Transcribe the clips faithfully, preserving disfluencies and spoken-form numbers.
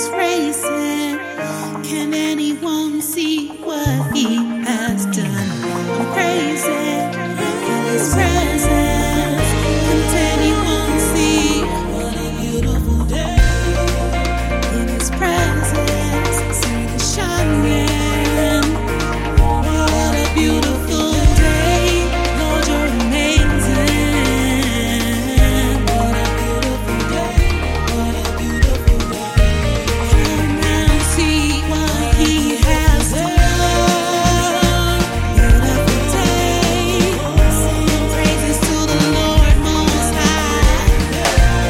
praise Him. Can anyone see what He has done? I'm praising in His presence. Can anyone see what a beautiful day in His presence? See the shining. What a beautiful day, Lord, you're amazing. What a beautiful day, what a beautiful day. Come and see what He has done. Beautiful day, sing praises to the Lord Most High.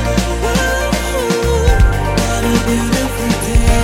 Woo, what a beautiful day.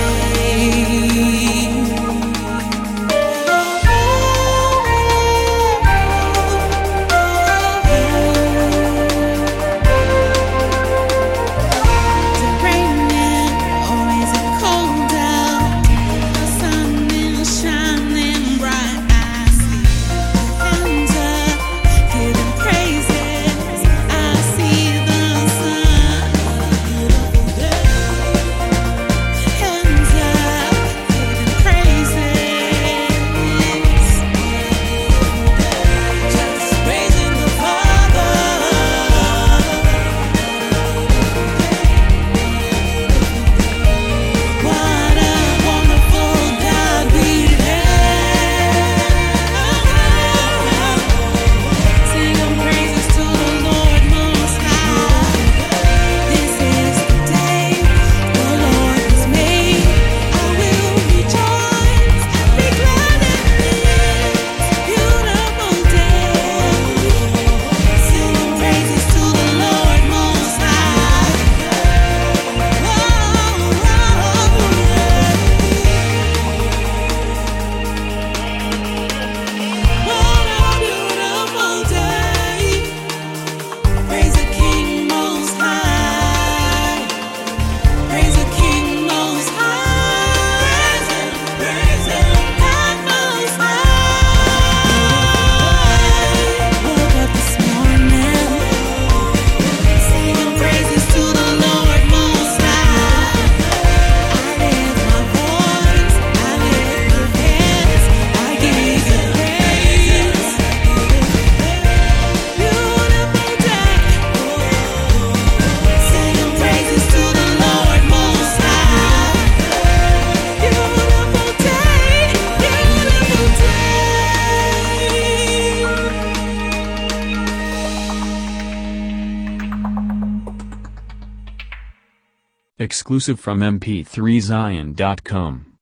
Exclusive from M P three Zion dot com.